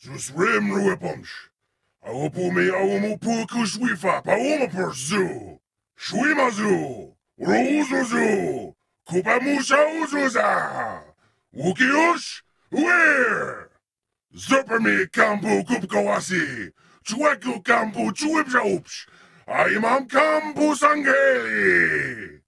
Sus rem ruepomsh. Aopumi aumupuku shwifa paumapurzu. Shwimazu. Uruzuzu. Kupamusha uzuza. Ukiush. Weir. Zuppermi kambu kupkawasi. Chueku kambu chuipshaupsh. Aimam kambu sangeli.